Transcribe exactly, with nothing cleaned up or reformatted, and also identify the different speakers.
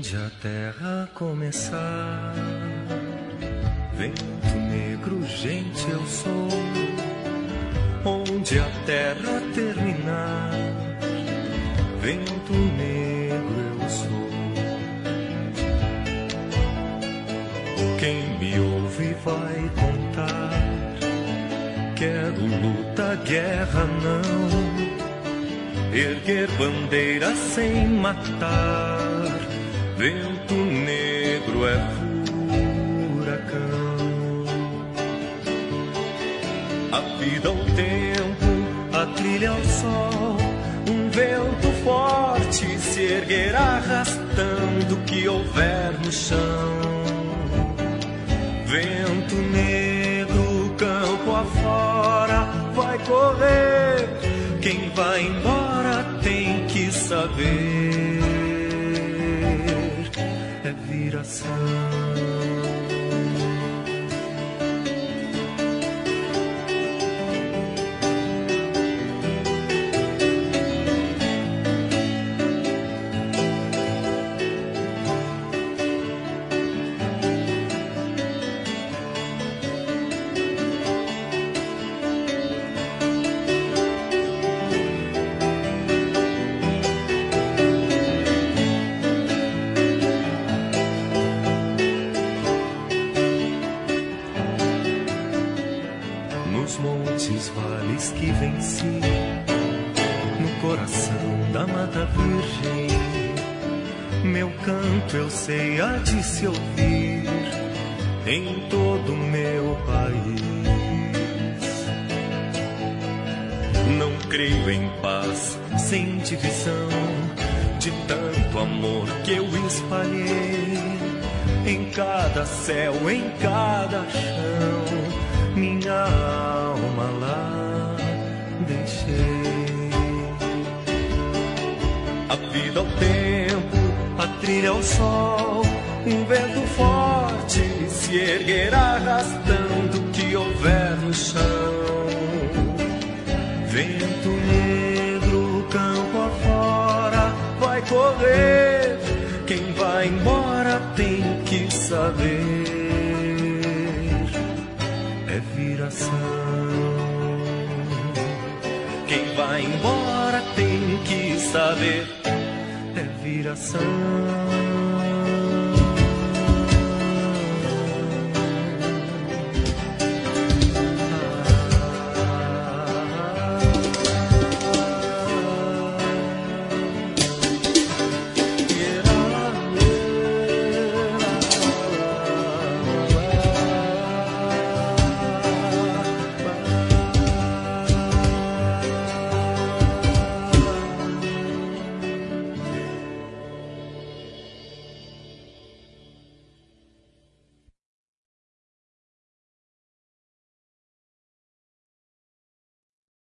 Speaker 1: onde a terra começar. Vento negro, gente, eu sou. Onde a terra terminar. Vento negro, eu sou. Quem me ouve vai contar. Quero luta, guerra não. Erguer bandeira sem matar. Vento negro é furacão. A vida ao tempo, a trilha ao sol. Um vento forte se erguer arrastando o que houver no chão. Vento negro, campo afora, vai correr. Quem vai embora tem que saber. É viração. Que venci no coração da Mata Virgem. Meu canto eu sei há de se ouvir em todo o meu país. Não creio em paz sem divisão, de tanto amor que eu espalhei em cada céu, em cada chão. Minha alma lá deixei. A vida ao tempo, a trilha ao sol. Um vento forte se erguer arrastando o que houver no chão. Vento negro, campo afora, vai correr. Quem vai embora tem que saber. É viração. Quem vai embora tem que saber. É viração.